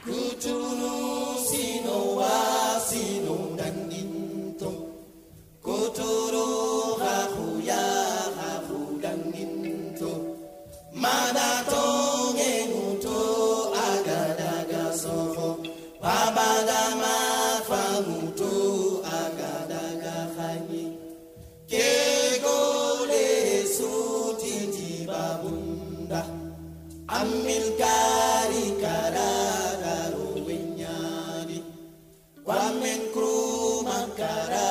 Kuturu sino wa sino danginto. Kuturu hahuya hahu danginto. Madato ngenuto agadaga soho. Pabadama famuto agadaga khani. Kegole sutiti babunda. Amil kari karara ruwenyari. Wamen kru makara